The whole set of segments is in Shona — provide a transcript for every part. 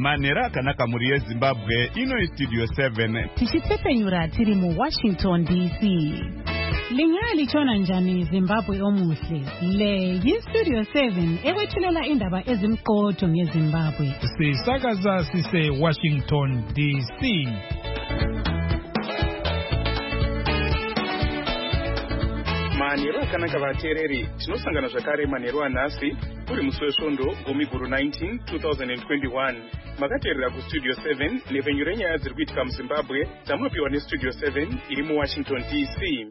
Manera akanaka muri yeZimbabwe ino Studio 7 tichitsepenyura tiri mu Washington DC. Lingali chona njani Zimbabwe omuhle. Le Studio 7 ewethulela indaba ezimqotho ngeZimbabwe. Sisakaza sise Washington DC. Manero akanaka vateereri, tinosangana zvakare manero anhasi uri musi wesvondo gomiguru 19 2021. Makateerera kustudio 7 nepfenyuro renyaya dziri kuitika muZimbabwe dzamunopiwa nestudio 7 iri muWashington DC.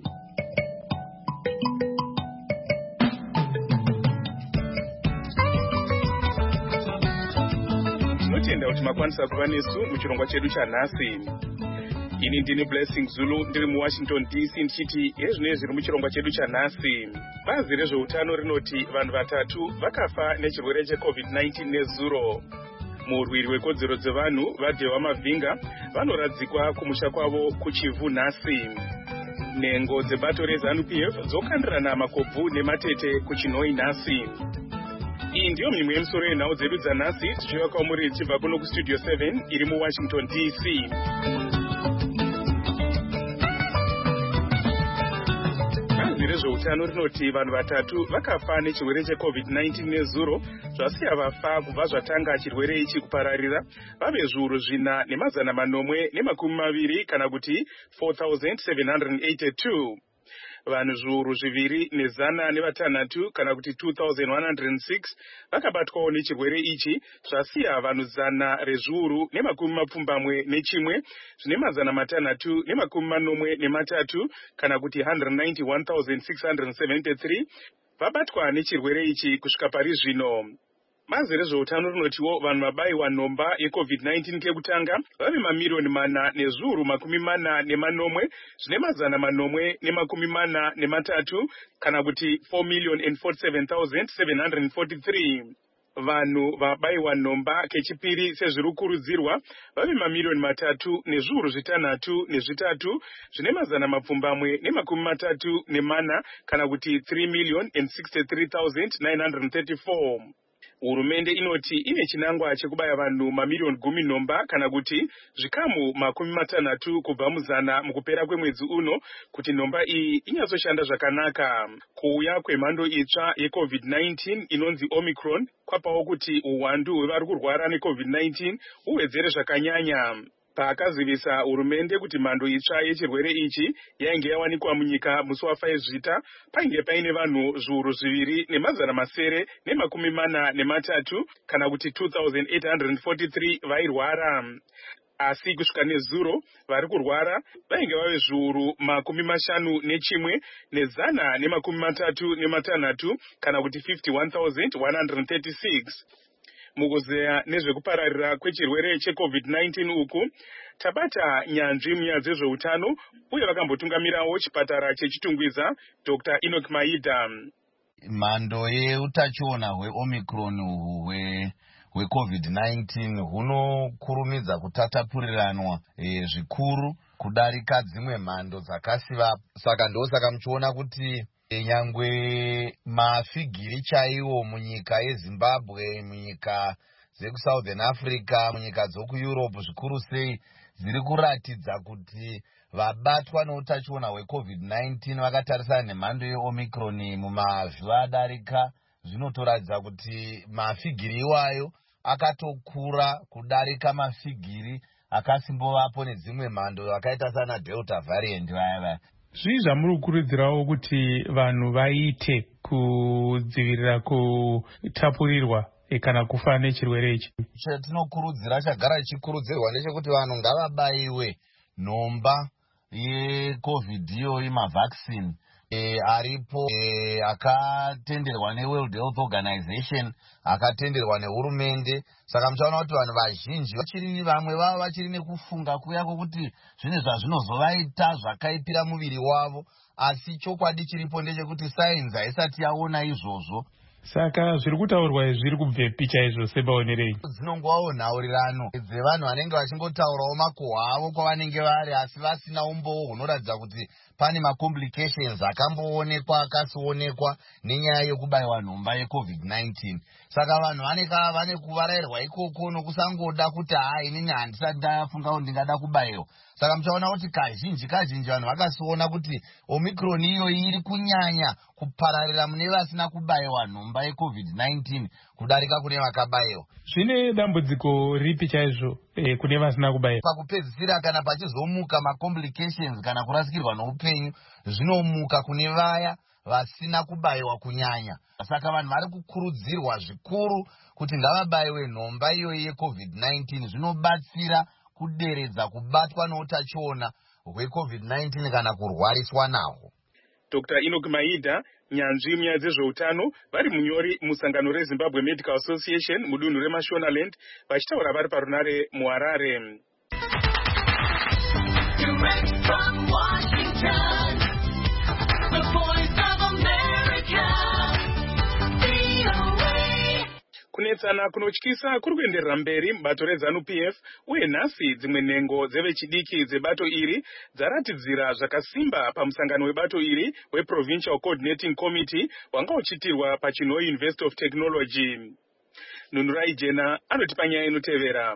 Tinotenda kuti makwanisa kuva nesu muchirongwa chedu chanhasi. Ini ndini Blessing Zulu ndiri muWashington DC ndichiti ezvino zviri muchirongwa chedu chanhasi. Bazi rezveutano rinoti vanhu vatatu vakafa nechirwere cheCovid-19 nezuro. Murwiri wekodzero dzevanhu vadhewa mavhinga vanoradzikwa kumusha kwavo kuChivu nhasi. Nhengo dzebato reZANU-PF dzokandirana makobvu nematete kuChinhoi nhasi. Iyi ndiyo mimwe yemisoro yenhau dzedu dzanhasi tichiva kwamuri tichibva kuno kustudio 7 iri muWashington DC. Bazi rezveutano rinoti vanhu vatatu vakafa nechirwere cheCovid-19 nezuro zvasiya vafa kubva zvatanga chirwere ichi kupararira vave zviuru 4,920 kana kuti 4,782. Vanhu zviuru 2,106 kana kuti 2,106 vakabatwawo nechirwere ichi zvasiya vanhu 100,000 zvine 643 kana kuti 191,673 vabatwa nechirwere ichi kusvika pari zvino. Bazi rezveutano rinotiwo vanhu vabayiwa nhomba yeCovid-19 kekutanga vave mamiliyoni 4,40,000 zvine 443 kana kuti 4,047,743. Vanhu vabayiwa nhomba kechipiri sezviri kurudzirwa vave mamiliyoni 3,603 zvine 434 kana kuti 3,063,934. Hurumende inoti ine chinangwa chekubaya vanhu mamiliyoni 10 nhomba kana kuti zvikamu 60 kubva muzana mukupera kwemwedzi uno kuti nhomba iyi inyatsoshanda zvakanaka. Kuuya kwemhando itsva yeCovid-19 inonzi Omicron kwapawo kuti uwandu hwevari kurwara neCovid-19 uwedzere zvakanyanya. Paakazivisa hurumende kuti mhando itsva yechirwere ichi yainge yawanikwa munyika musi wa5 zvita painge paine vanhu zviuru 2,943 kana kuti 2,843 vairwara. Asi kusvika nezuro vari kurwara vainge vave zviuru 51,136 kana kuti 51,136. Mukuzeya nezvekupararira kwechirwere cheCovid-19 uku tabata nyanzvi munyaya dzezveutano uye vakambotungamirawo chipatara chechitungwiza Dr. Enoch Maida. Mhando yeutachiona hweOmicron hweCovid-19 hunokurumidza kutatapuriranwa zvikuru kudarika dzimwe mhando dzakasiva. Saka ndosaka muchiona kuti nyangwe mafigiri chaiwo munyika yeZimbabwe, munyika dzekuSouthern Africa, munyika dzokuEurope zvikuru sei dziri kuratidza kuti vabatwa neutachiona hweCovid-19 vakatarisana nemhando yeOmicron mumavhiki adarika zvinotoratidza kuti mafigiri iwayo akatokura kudarika mafigiri akasimbovapo nedzimwe mhando akaita sana Delta variant vaya. Zvii zvamuri kukurudzirawo kuti vanhu vaite kudzivirira kutapurirwa kana kufa nechirwere ichi? Chatinokurudzira chagara chichikurudzirwa ndechekuti vanhu ngavabayiwe nhomba yeCovid iyoyi mavhaccine aripo akatenderwa neWorld Health Organization, akatenderwa nehurumende. Saka muchaona kuti vanhu vazhinji vamwe vavo vachiri nekufunga kuya kwokuti zvine zvazvinozovaita zvakaipira muviri wavo, asi chokwadi chiripo ndechekuti sainzi haisati yaona izvozvo. Saka zviri kutaurwa zviri kubvepi chaizvo sebaonerei? Dzinongovawo nhaurirano dzevanhu vanenge vachingotaurawo makuhwa avo kwavanenge vari asi vasina umbowo hunoratidza kuti pane macomplications akamboonekwa akasionekwa nenyaya yekubayiwa nhomba yeCovid-19. Saka vanhu vane kuvarairwa ikoko nokusangoda kuti inini handisati ndafunga kuti ndingada kubayiwa. Saka muchaona kuti kazhinji vanhu vakasiona kuti Omicron iyo iri kunyanya kupararira mune vasina kubayiwa nhomba yeCovid-19 kudarika kune vakabayiwa. Zvine dambudziko ripi chaizvo kune vasina kubayiwa? Pakupedzisira kana pachizomuka macomplications kana kurasikirwa noupenyu zvinomuka kune vaya vasina kubayiwa kunyanya. Saka vanhu vari kukurudzirwa zvikuru kuti ngavabayiwe nhomba iyoyi yeCovid-19. Zvinobatsira kuderedza kubatwa neutachiona hweCovid-19 kana kurwariswa nahwo. Dr. Enoch Maida, nyanzvi munyaya dzezveutano, vari munyori musangano reZimbabwe Medical Association mudunhu reMashonaland, vachitaura vari parunare muHarare. Direct from Washington, the voice of America, VOA. Kunetsana kunotyisa kuri kuenderera mberi mubato reZANU-PF, uye nhasi dzimwe nhengo dzevechidiki dzebato iri dzaratidzira zvakasimba pamusangano webato iri weProvincial Coordinating Committee wanga uchiitirwa paChinhoyi University of Technology. Nunurai Jena anotipa nyaya inotevera.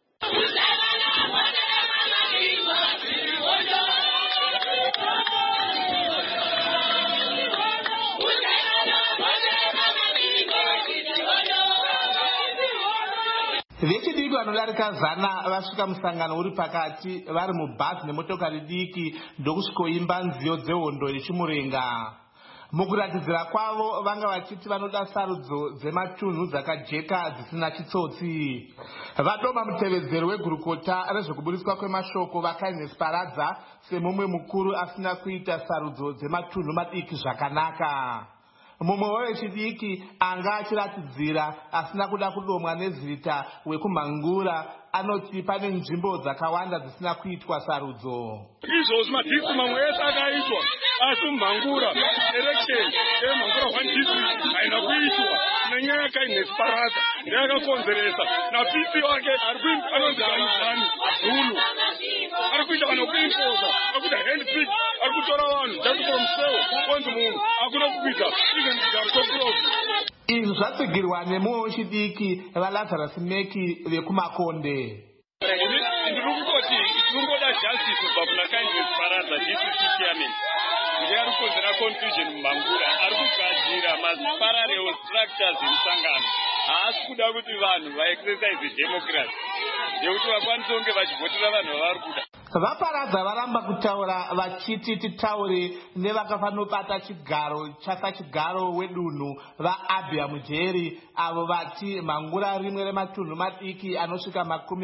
Vechidiki vanodarika 100 vasvika musangano uri pakati vari mubhazi nemotokari diki ndokusvikoimba nziyo dzehondo yechimurenga. Mukuratidzira kwavo vanga vachiti vanoda sarudzo dzematunhu dzakajeka dzisina chitsotsi. Vadoma mutevedzeri wegurukota rezvekuburiswa kwemashoko vakaines Paradza semumwe mukuru asina kuita sarudzo dzematunhu madiki zvakanaka. Mumwe wevechidiki anga achiratidzira asina kuda kudomwa nezita wekumhangura anoti pane nzvimbo dzakawanda dzisina kuitwa sarudzo. Izvozvi madhistrict mamwe ese akaitwa asi mumhangura election yemhangura 1 district haina kuitwa nenyaya yakaines Paradza ndeyakakonzeresa napisi wake anonzi Anzani Zulu ari kuita vanhu kuimposa akuita handpick ari kutora vanhu just from sale kwanzi munhu akuna kuita even gartoprofi. Izvi zvatsigirwa nemumwe wechidiki vaLazarus Meki vekumakonde. Ndiri kutoti tinongoda justice kubva kuna Kindness Paradza district chairman ndiye ari kukonzera confusion mumhangura, ari kugadzira ma-parallel structures emusangano. Haasi kuda kuti vanhu vaexercise democracy nekuti vakwanise kunge vachivhotera vanhu vavari kuda. VaParadza varamba kutaura vachiti titaure nevakafanobata chigaro chakachigaro wedunhu vaAbia Mujeri avo vati mhangura rimwe rematunhu madiki anosvika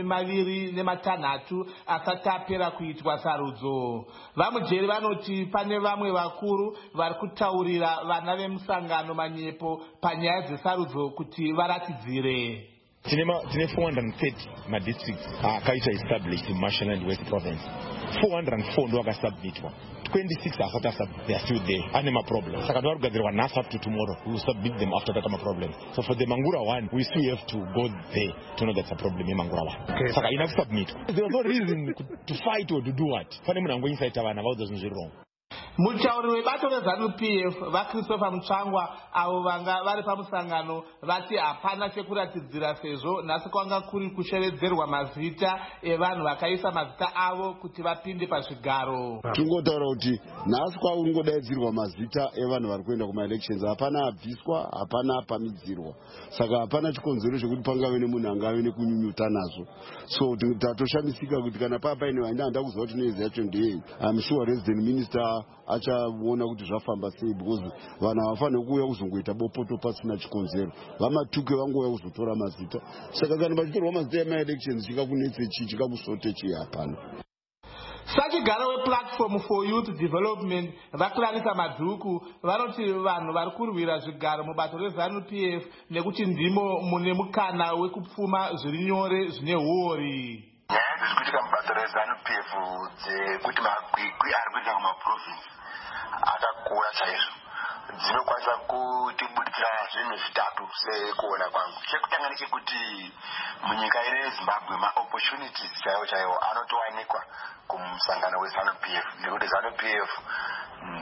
26 asati apera kuitwa sarudzo. VaMujeri vanoti pane vamwe vakuru vari kutaurira vana vemusangano manyepo panyaya dzesarudzo kuti varatidzire. Tine 430 madistricts akaita established in Mashonaland West Province. 404 ndo akasubmitwa. 26 asati they are still there. Ane problem. Saka ndo kugadzirwa nhasi up to tomorrow. We will submit them after that problem. So for the Mangura one, we still have to go there to know that's a problem in Mangura one. Okay. Saka ina submit. There was no reason to fight or to do what. Fane munhu angoinsaita vanhu about those wrong. Mutauri webato reZANU-PF vaChristopher Mutsvangwa avo vanga vari pamusangano vati hapana chekuratidzira sezvo nhasi kwanga kuri kushevedzerwa mazita evanhu vakaisa mazita avo kuti vapinde pazvigaro. Tingotaura kuti nhasi kwaungodaidzirwa mazita evanhu vari kuenda kumaelections, hapana abviswa, hapana apamidzirwa. Saka hapana chikonzero chekuti pangave nemunhu angave nekunyunyuta nazvo. So tatoshamisika kuti kana paine vainda kuziva kuti noezi yacho ndeyei. I'm sure resident minister achaona kuti zvafamba sei because vanhu havafaniri kuuya kuzongoita bopoto pasina chikonzero. Vamatuke vangouya kuzotora mazita. Saka kana pachitorwa mazita emaelections chikakunetse chii chikakusote chii hapana. Sachigaro wePlatform for Youth Development vaClarissa Madhuku vanoti vanhu vari kurwira zvigaro mubato reZANU-PF nekuti ndimo mune mukana wekupfuma zviri nyore zvine huori. Nyaya dzirikuitika mubato reZANU-PF dzekuti makwikwi ari kuita kumaprovinsi akakura chaizvo dzinokwanisa kutibudikira zvinhu zvitatu sekuona kwangu. Chekutanga ndechekuti munyika ine yeZimbabwe maopportunities chaiwo chaiwo anotowanikwa kumusangano weZANU-PF nekuti ZANU-PF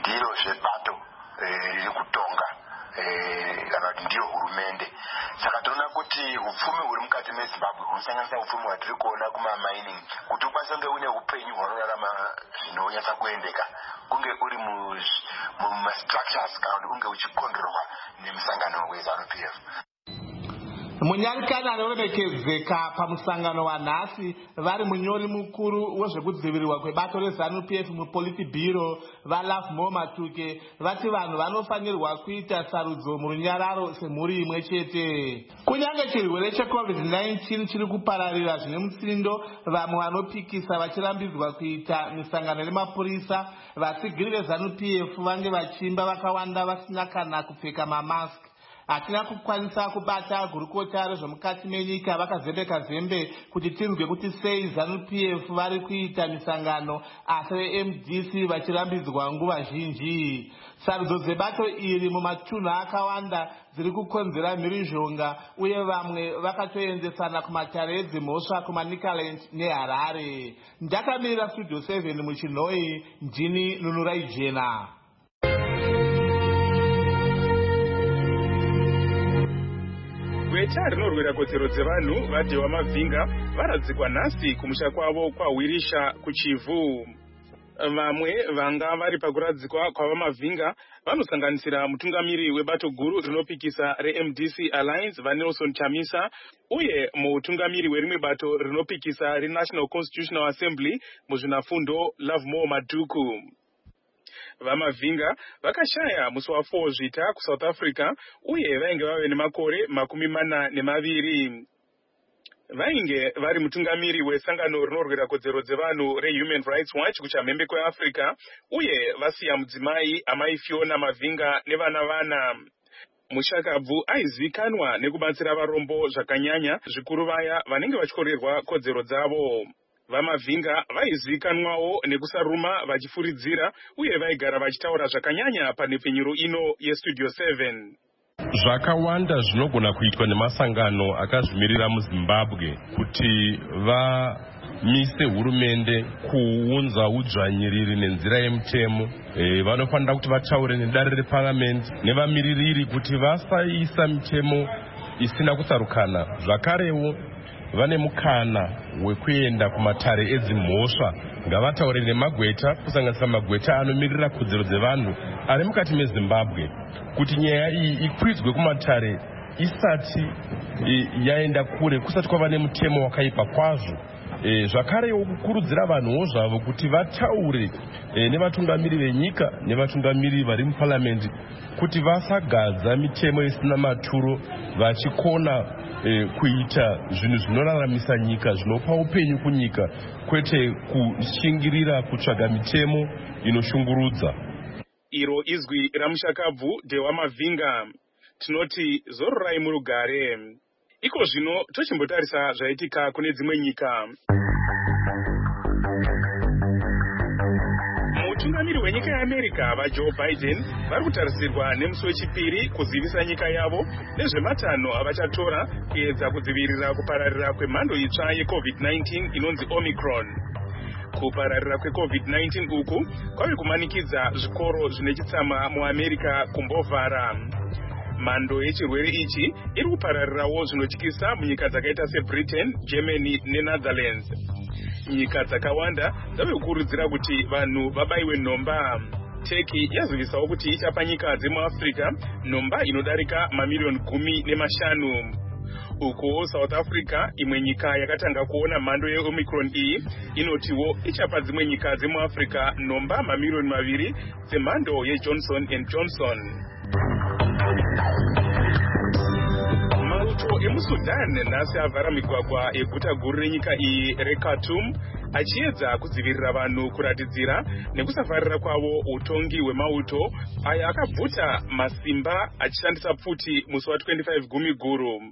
ndiro zvebato riri kutonga kana kuti ndiyo hurumende. Saka toona kuti upfumi huri mukati meZimbabwe hunosanganisa upfumi hwatiri kuona kumamining kuti ukwanise kunge une upenyu hwanorarama zvinonyatsa kuendeka kunge uri mumastructures kana kuti unge uchikontrolwa nemusangano weZANU-PF. Munyarikani anoremekezeka pamusangano wanhasi vari munyori mukuru wezvekudzivirirwa kwebato reZANU-PF muPolitburo vaLovemore Matuke vati vanhu vanofanirwa kuita sarudzo murunyararo semhuri imwe chete. Kunyange chirwere cheCovid-19 chiri kupararira zvine mutsindo, vamwe vanopikisa vachirambidzwa kuita misangano nemapurisa, vatsigiri veZANU-PF vange vachimba vakawanda vasina kana kupfeka mamask. Hatina kukwanisa kubata gurukota rezvemukati menyika vakazembeka zembe kuti tinzwe kuti sei ZANU-PF vari kuita misangano asi veMDC vachirambidzwa nguva zhinji. Sarudzo dzebato iri mumatunhu akawanda dziri kukonzera mhirizhonga uye vamwe vakatoendesana kumatare edzimhosva kumaNicaland neHarare. Ndakamirira Studio 7 muChinoi, ndini Nunurai Jena. Gweta rinorwira kodzero dzevanhu vaDhewa Mavhinga varadzikwa nhasi kumusha kwavo kwaHwirisha kuChivu. Vamwe vanga vari pakuradzikwa kwavaMavhinga vanosanganisira mutungamiri webato guru rinopikisa reMDC Alliance vaNelson Chamisa uye mutungamiri werimwe bato rinopikisa reNational Constitutional Assembly muzvinafundo Lovemore Matuke. VaMavhinga vakashaya musi wa4 Zvita kuSouth Africa uye vainge vave nemakore 42. Vainge vari mutungamiri wesangano rinorwira kodzero dzevanhu reHuman Rights Watch kuchamhembe kweAfrica uye vasiya mudzimai amai Fiona Mavhinga nevana. Mushakabvu aizikanwa nekubatsira varombo zvakanyanya zvikuru vaya vanenge vachikorerwa kodzero dzavo. VaMavhinga vaizikanwawo nekusaruma vachifuridzira uye vaigara vachitaura zvakanyanya panhepfenyuro ino yeStudio 7. Zvakawanda zvinogona kuitwa nemasangano akazvimirira muZimbabwe kuti vamise hurumende kuunza udzvanyiriri nenzira yemutemo. Vanofanira kuti vataure nedare reparamendi nevamiririri kuti vasaisa mitemo isina kusarukana. Zvakarewo vane mukana wekuenda kumatare edzimhosva, ngavataure nemagweta kusanganisa magweta anomirira kodzero dzevanhu ari mukati meZimbabwe kuti nyaya iyi ikwidzwe kumatare isati yaenda kure, kusati kwava nemutemo wakaipa kwazvo. Zvakarewo kukurudzira vanhuwo zvavo kuti vataure nevatungamiri venyika nevatungamiri vari muparamendi kuti vasagadza mitemo isina maturo vachikona kuita zvinhu zvinoraramisa nyika, zvinopa upenyu kunyika, kwete kushingirira kutsvaga mitemo inoshungurudza. Iro izwi ramushakabvu Dhewa Mavhinga. Tinoti zororai murugare. Iko zvino tochimbotarisa zvaitika kune dzimwe nyika. Mutungamiri wenyika yeAmerica vaJoe Biden vari kutarisirwa nemusi wechipiri kuzivisa nyika yavo nezvematanho avachatora kuedza kudzivirira kupararira kwemhando itsva yeCovid-19 inonzi Omicron. Kupararira kweCovid-19 uku kwave kumanikidza zvikoro zvine chitsama muAmerica kumbovhara. Mhando yechirwere ichi iri kupararirawo zvinotyisa munyika dzakaita seBritain, Germany neNetherlands. Nyika dzakawanda dzave kukurudzira kuti vanhu vabayiwe nhomba. Turkey yazivisawo kuti ichapa nyika dzemuAfrica nhomba inodarika mamiliyoni 15. Uko South Africa, imwe nyika yakatanga kuona mhando yeOmicron iyi, inotiwo ichapa dzimwe nyika dzemuAfrica nhomba mamiliyoni 2 dzemhando yeJohnson & Johnson. Mauto emuSudan nhasi avhara migwagwa yeguta guru renyika iyi reKhartoum achiedza kudzivirira vanhu kuratidzira nekusafarira kwavo utongi hwemauto aya akabvuta masimba achishandisa pfuti musi wa25 Gumiguru.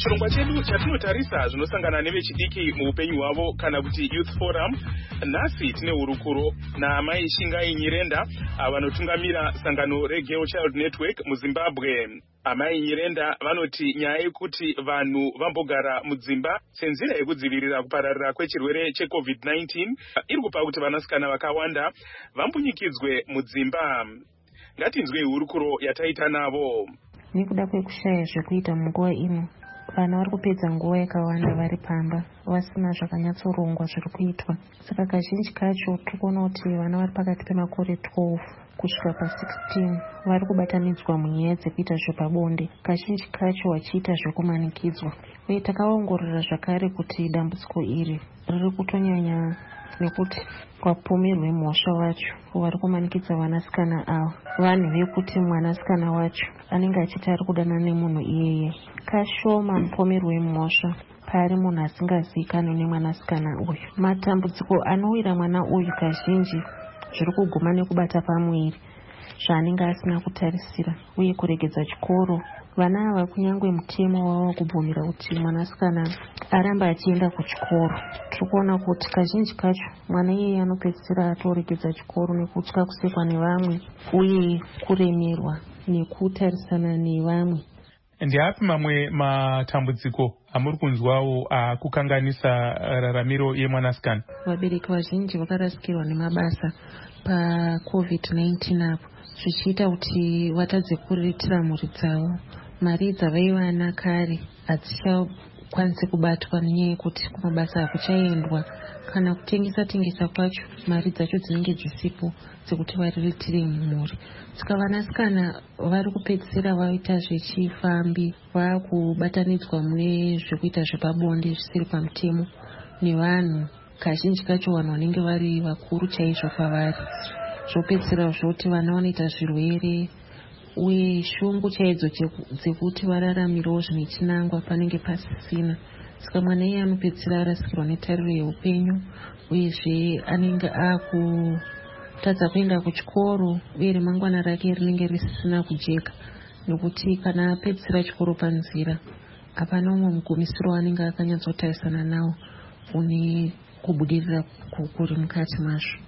muchirongwa chedu chatinotarisa zvinosangana nevechidiki muupenyu hwavo kana kuti Youth Forum, nhasi tine hurukuro naamai Shingai Nyirenda vanotungamira sangano reGirl Child Network muZimbabwe. Amai Nyirenda vanoti nyaya yekuti vanhu vambogara mudzimba senzira yekudzivirira kupararira kwechirwere cheCovid-19 iri kupa kuti vanasikana vakawanda vambunyikidzwe mudzimba. Ngatinzwei hurukuro yataita navo. Nekuda kwekushaya zvekuita munguva ino, vana vari kupedza nguva yakawanda vari pamba vasina zvakanyatsorongwa zviri kuitwa. Saka kazhinji kacho tiri kuona kuti vana vari pakati pemakore 12 kusvika pa16 vari kubatanidzwa munyaya dzekuita zvepabonde, kazhinji kacho vachiita zvekumanikidzwa. Uye takaongorora zvakare kuti dambudziko iri riri kutonyanya nekuti kwapomerwe mhosva wacho vari kumanikidza vanasikana ava vanhu vekuti mwanasikana wacho anenge achiti ari kudana nemunhu iyeye. Kashoma mupomerwe wemhosva pari munhu asingazivikanwi nemwanasikana uyu. Matambudziko anowira mwana uyu kazhinji zviri kuguma nekubata pamwiri zvaanenge asina kutarisira uye kuregedza chikoro. Vana ava kunyangwe mutemo wavo kubvumira kuti mwanasikana aramba achienda kuchikoro. Tiri kuona kuti kazhinji kacho mwana iyeye anopedzisira atoregedza chikoro nekutya kusekwa nevamwe uye kuremerwa nekutarisana nevamwe. Ndeapi mamwe matambudziko amuri kunzwawo akukanganisa raramiro yemwanasikana? Vabereki vazhinji vakarasikirwa nemabasa paCovid-19 apo, zvichiita kuti vatadze kuriritira mhuri dzavo. Mari dzavaiwana kare hadzichakwanisi kubatwa nenyaya yekuti kumabasa hakuchaendwa, kana kutengesa kwacho mari dzacho dzinenge dzisipo dzekuti variritire mhuri. Saka vanasikana vari kupedzisira vaita zvechifambi, vakubatanidzwa mune zvekuita zvepabonde zvisiri pamutemo nevanhu, kazhinji kacho vanhu vanenge vari vakuru chaizvo kwavari. Zvopedzisira zvoti vana vanoita zvirwere uye shungu chaidzo dzekuti vararamirewo zvine chinangwa panenge pasisina. Saka mwana iye anopedzisira arasikirwa netariro yeupenyu uyezve anenge akutadza kuenda kuchikoro uye remangwana rake rinenge risina kujeka, nekuti kana apedzisira chikoro panzira hapana umwe mugumisiro anenge akanyatsotarisana nawo une kubudirira kuri mukati mazvo.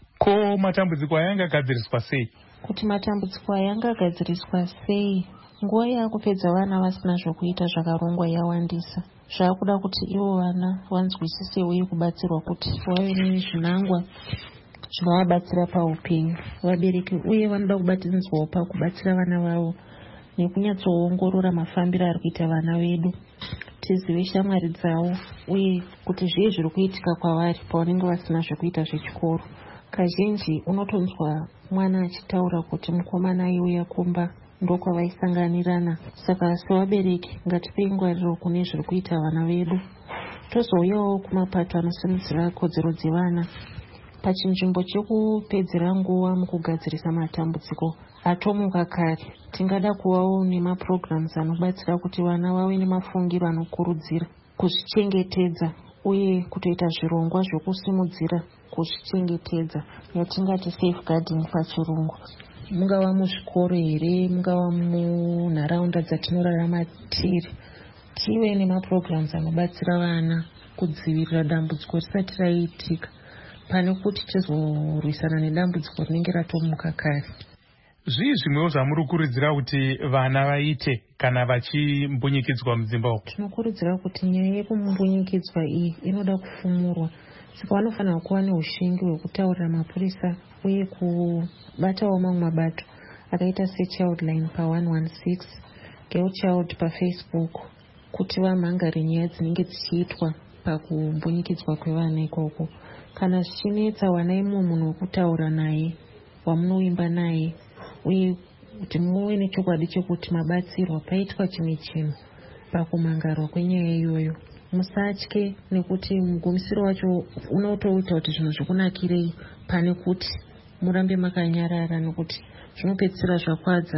Ko matambudziko aya angagadziriswa sei? Kuti matambudziko aya angagadziriswa sei, nguva yakupedza vana vasina zvokuita zvakarongwa yawandisa. Zvakuda kuti ivo vana vanzwisise uye kubatsirwa kuti vave nezvinangwa zvinovabatsira paupenyu. Vabereki uye vanoda kubatanidzwawo pakubatsira vana vavo nekunyatsoongorora mafambiro ari kuita vana vedu, tizive shamwari dzavo uye kuti zviye zviri kuitika kwavari pavanenge vasina zvekuita zvechikoro. Kazhinji unotonzwa mwana achitaura kuti mukomana aiuya kumba ndokwavaisanganirana. Saka sevabereki ngatipei ngwariro kune zviri kuita vana vedu, tozouyawo kumapato anosimudzira kodzero dzevana pachinzvimbo chekupedzera nguva mukugadzirisa matambudziko atomuka kare. Tingada kuvawo nemaprograms anobatsira kuti vana vave nemafungiro anokurudzira kuzvichengetedza uye kutoita zvirongwa zvokusimudzira kuzvichengetedza, yatingati safeguarding pachirungu. Mungava muzvikoro here, mungava munharaunda dzatinorarama tiri, tive nemaprograms anobatsira vana kudzivirira dambudziko risati raitika, pane kuti tizorwisana nedambudziko rinenge ratomuka kare. Zvii zvimwewo zvamuri kukurudzira kuti vana vaite kana vachimbunyikidzwa mudzimba umu? Tinokurudzira kuti nyaya yekumbunyikidzwa iyi inoda kufumurwa, saka vanofanira kuva neushingi hwekutaurira mapurisa uye kubatawo mamwe mabato akaita seChildline pa116, Girl Child paFacebook, kuti vamhangare nyaya dzinenge dzichiitwa pakumbunyikidzwa kwevana ikoko. Kana zvichinetsa, wanai mumwe munhu wekutaura naye wamunoimba naye uye kuti muve nechokwadi chekuti mabatsirwa paitwa chimwe chinhu pakumangarwa kwenyaya iyoyo. Musatye, nekuti mugumisiro wacho unotoita kuti zvinhu zvikunakirei pane kuti murambe makanyarara, nekuti zvinopedzisira zvakwadza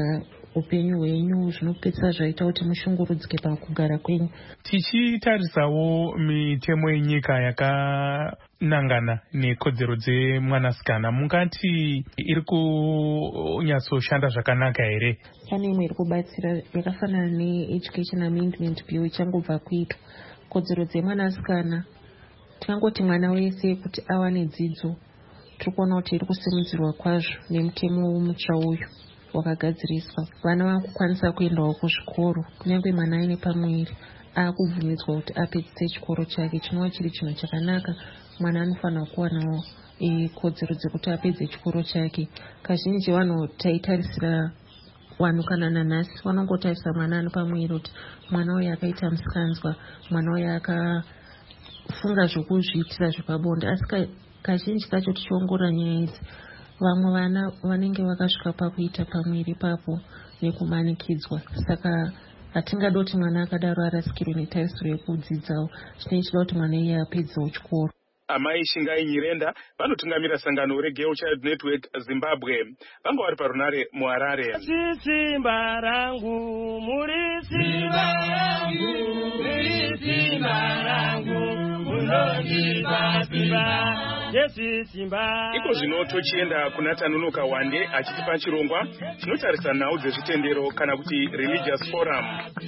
upenyu hwenyu zvinopedzisa zvaita kuti mushungurudzike pakugara kwenyu. Tichitarisawo mitemo yenyika yakanangana nekodzero dzemwanasikana, mungati iri kunyatsoshanda zvakanaka here? Pane imwe iri kubatsira yakafanana neEducation Amendment Bill ichangobva kuitwa. Kodzero dzemwanasikana, tingangoti mwana wese kuti awane dzidzo, tiri kuona kuti iri kusimudzirwa kwazvo nemutemo mutsva uyu wakagadziriswa. Vana vakukwanisa kuendawo kuzvikoro, kunyange mwana aine pamwiri akubvumidzwa kuti apedzise chikoro chake, chinova chiri chinhu chakanaka. Mwana anofanira kuwanawo kodzero dzekuti apedze chikoro chake. Kazhinji vanhu taitarisira vanhu kana nanhasi vanongotarisa mwana ano pamwiri kuti mwana uyu akaita musikanzwa, mwana uyu akafunga zvokuzviitira zvepabonde, asi kazhinji kacho tichiongorora nyaya idzi, vamwe vana vanenge vakasvika pakuita pamwiri papo nekumanikidzwa. Saka hatingada kuti mwana akadaro arasikirwe netarisiro yekudzidzawo. Chinenge chida kuti mwana iye apedzewo chikoro. Amai Shingai Nyirenda vanotungamira sangano reGirl Child Network Zimbabwe, vanga vari parunare muHarare. Simba rangu muri simba rangu muri simba rangu munondipa simba Yesu simba. Iko zvino tochienda kuna Tanunuka Wande achitipa chirongwa chinotarisa nhau dzezvitendero kana kuti religious forum.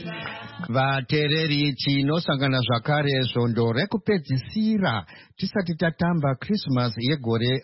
Vateereri, tinosangana zvakare svondo rekupedzisira tisati tatamba Christmas yegore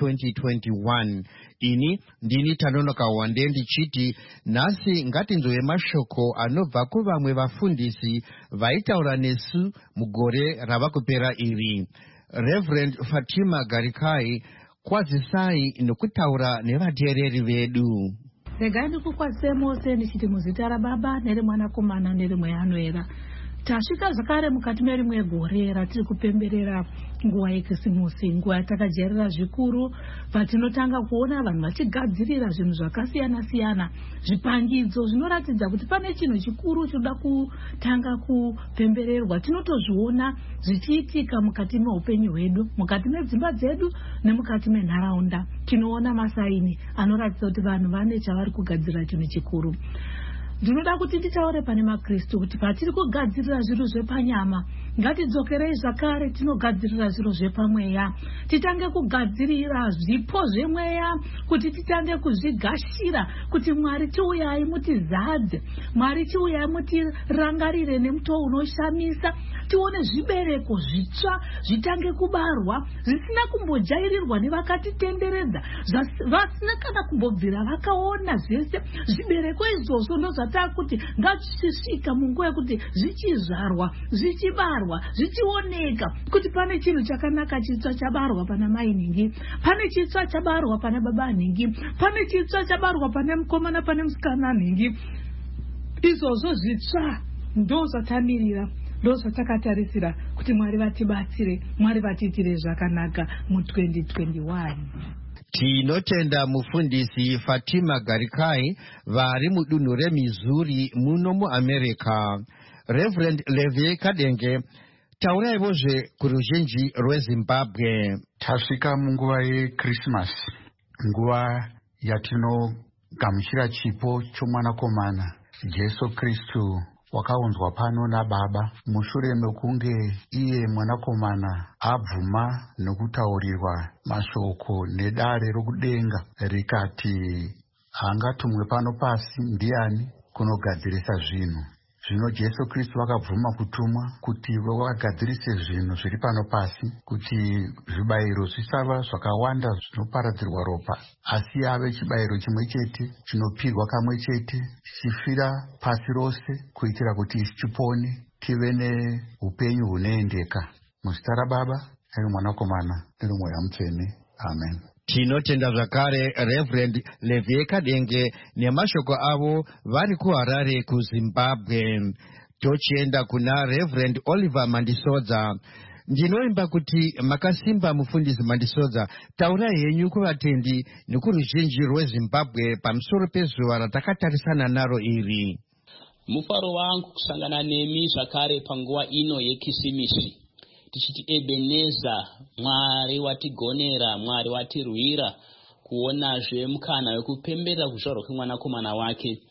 ra2021. Ini ndini Tanunuka Wande ndichiti nhasi ngatinzwe mashoko anobva kuvamwe vafundisi vaitaura nesu mugore rava kupera iri. Reverend Fatima Garikai, kwazisai nokutaura nevateereri vedu. Regai ndikukwazise mose ndichiti muzita raBaba nereMwanakomana nereMweya. Tasvika zvakare mukati merimwe gore ratiri kupemberera nguva yeKrisimasi, nguva yatakajairira zvikuru patinotanga kuona vanhu vachigadzirira zvinhu zvakasiyana siyana, zvipangidzo zvinoratidza kuti pane chinhu chikuru choda kutanga kupembererwa. Tinotozviona zvichiitika mukati meupenyu hwedu, mukati medzimba dzedu nemukati menharaunda. Tinoona masaini anoratidza kuti vanhu vane chavari kugadzirira chinhu chikuru. Ndinoda kuti nditaure pane maKristu kuti patiri kugadzirira zviro zvepanyama, ngatidzokerei zvakare tinogadzirira zviro zvepamweya. Titange kugadzirira zvipo zvemweya, kuti titange kuzvigashira, kuti Mwari chiuyai mutizadze, Mwari chiuyai mutirangarire nemutoo unoshamisa, tione zvibereko zvitsva zvitange kubarwa zvisina kumbojairirwa nevakatitenderedza, vasina kana kumbobvira vakaona zvese. Zvibereko izvozvo ndozvataa kuti ngazvisvika munguva yekuti zvichizvarwa, zvichibarwa, zvichioneka kuti pane chinhu chakanaka chitsva chabarwa pana mai Nhingi, pane chitsva chabarwa pana baba Nhingi, pane chitsva chabarwa pane mukomana pane musikana Nhingi. Izvozvo zvitsva ndozvatamirira, ndozvatakatarisira kuti Mwari vatibatsire, Mwari vatiitire zvakanaka mu2021. Tinotenda mufundisi Fatima Garikai vari mudunhu reMissouri muno muAmerica. Reverend Levi Kadenge, tauraivozve kuruzhinji rweZimbabwe. Tasvika munguva yeKrisimasi, nguva yatinogamuchira chipo chomwanakomana Jesu Kristu wakaunzwa pano naBaba mushure mekunge iye mwanakomana abvuma nokutaurirwa mashoko nedare rokudenga rikati haangatumwe pano pasi ndiani kunogadzirisa zvinhu. Zvino Jesu Kristu vakabvuma kutumwa kuti vagadzirise zvinhu zviri pano pasi, kuti zvibayiro zvisava zvakawanda zvinoparadzirwa ropa, asi ave chibayiro chimwe chete chinopirwa kamwe chete, chichifira pasi rose kuitira kuti tipone tive neupenyu hunoendeka. Muzita raBaba nereMwanakomana nereMweya Mutsvene. Amen. Tinotenda zvakare Reverend Levi Kadenge nemashoko avo vari kuHarare kuZimbabwe. Tochienda kuna Reverend Oliver Mandisodza. Ndinoimba kuti makasimba mufundisi Mandisodza, taura henyu kuvatendi nekuruzhinji rweZimbabwe pamusoro pezuva ratakatarisana naro iri. Mufaro wangu kusangana nemi zvakare panguva ino yeKrisimisi. Tichiti Ebeneza, Mwari watigonera, Mwari watirwira, kuonazve mukana wekupemberera kuzvarwa kwemwanakomana wake.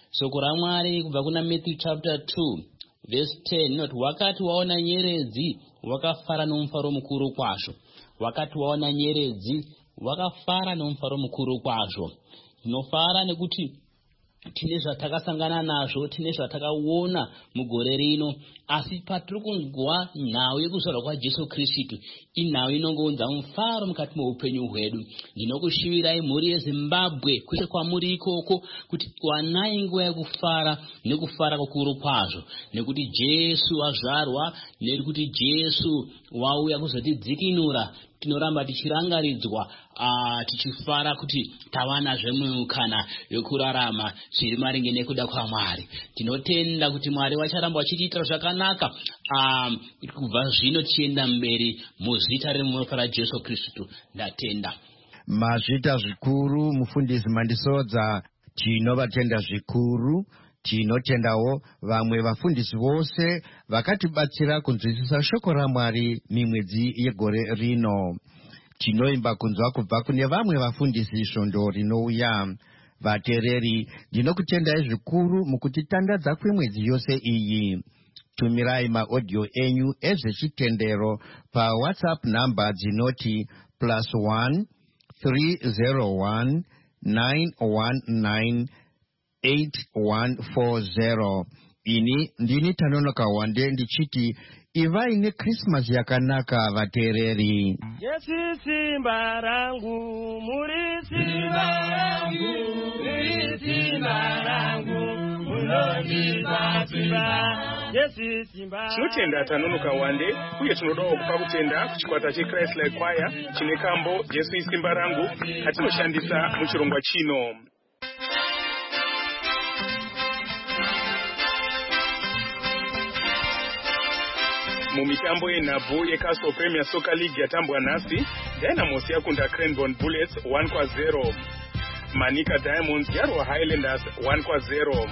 Shoko raMwari kubva kuna Matthew chapter 2 verse 10 inoti, wakati waona nyeredzi wakafara nomufaro mukuru kwazvo. Wakati waona nyeredzi wakafara nomufaro mukuru kwazvo. Tinofara nekuti tine zvatakasangana nazvo, tine zvatakaona mugore rino, asi patiri kunzwa nhau yekuzvarwa kwaJesu Kristu, inhau inongounza mufaro mukati meupenyu hwedu. Ndinokushivirai mhuri yeZimbabwe, kwese kwamuri ikoko, kuti wanai nguva yekufara nekufara kukuru kwazvo, nekuti Jesu wazvarwa, nekuti Jesu wauya kuzotidzikinura. Tinoramba tichirangaridzwa, tichifara kuti tavanazve mukana yokurarama zviri maringe nekuda kwaMwari. Tinotenda kuti Mwari vacharamba vachitiitira zvakanaka kubva zvino tichienda mberi muzita remuropa raJesu Kristu. Ndatenda. Mazvita zvikuru mufundisi Mandisodza, tinovatenda zvikuru. Tinotendawo vamwe vafundisi vose vakatibatsira kunzwisisa shoko raMwari mimwedzi yegore rino. Tinoimba kunzwa kubva kune vamwe vafundisi svondo rinouya. Vateereri, ndinokutendai zvikuru mukutitandadza kwemwedzi yose iyi. Tumirai maaudio enyu ezvechitendero paWhatsApp namba dzinoti +1 301 919 8140. Ini ndini Tanonoka Wande ndichiti ivai neChristmas yakanaka vateereri. Yesu simba rangu, muri simba rangu, muri simba rangu, munondipa simba. Yesu simba. Tinotenda Tanonoka Wande, uye tinodawo kupa kutenda kuchikwata cheChrist Like Choir chine kambo Jesu simba rangu katinoshandisa muchirongwa chino. Mumitambo yenhabvu yeCastle Premier Soccer League yatambwa nhasi, Dynamos yakunda Cranbourne Bullets 1-0. Manica Diamonds yarwa Highlanders 1-0.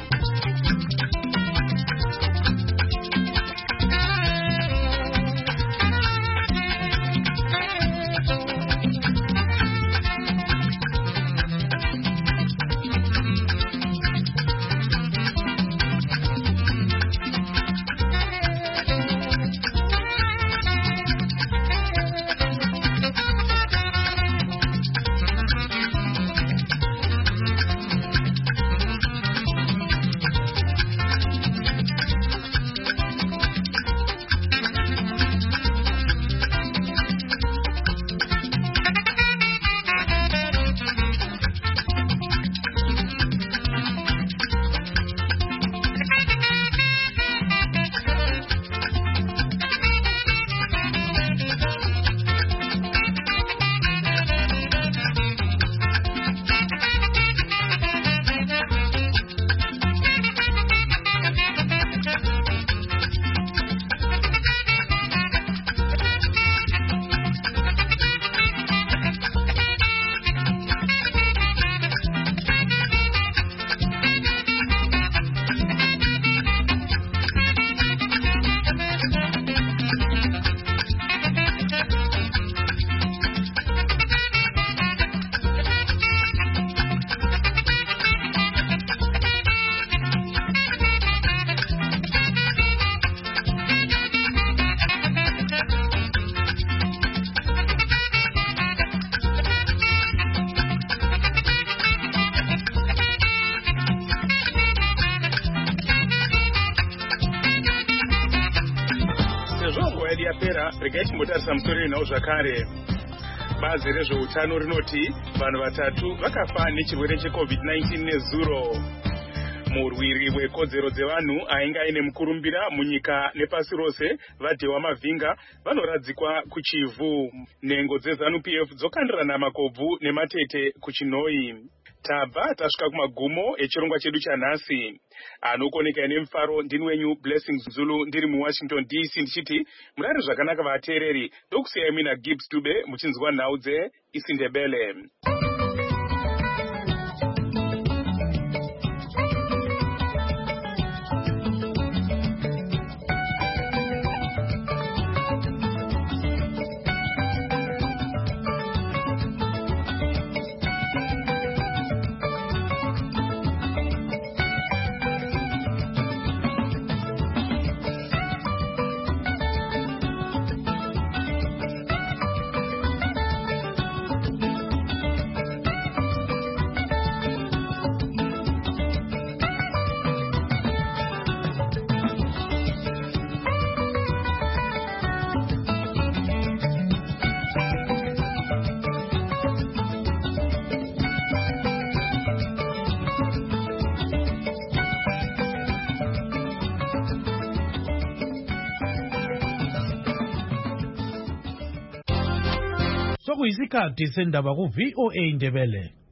Regai timbotarisa musoro inawo zvakare. Bazi rezveutano rinoti vanhu vatatu vakafa nechirwere cheCovid-19 nezuro. Murwiri wekodzero dzevanhu ainge aine mukurumbira munyika nepasi rose vaDhewa Mavhinga vanoradzikwa kuchivhu. Nhengo dzeZANU-PF dzokandirana makobvu nematete kuChinoi. Tabva tasvika kumagumo echirongwa chedu chanhasi. Anokoneka nemufaro ndini wenyu Blessing Zulu ndiri muWashington DC ndichiti murare zvakanaka vateereri. Ndokusiyai mina Gibbs Dube muchinzwa nhau dzeIsindebele. sekuyisikhathi sendaba ku-VOA Ndebele.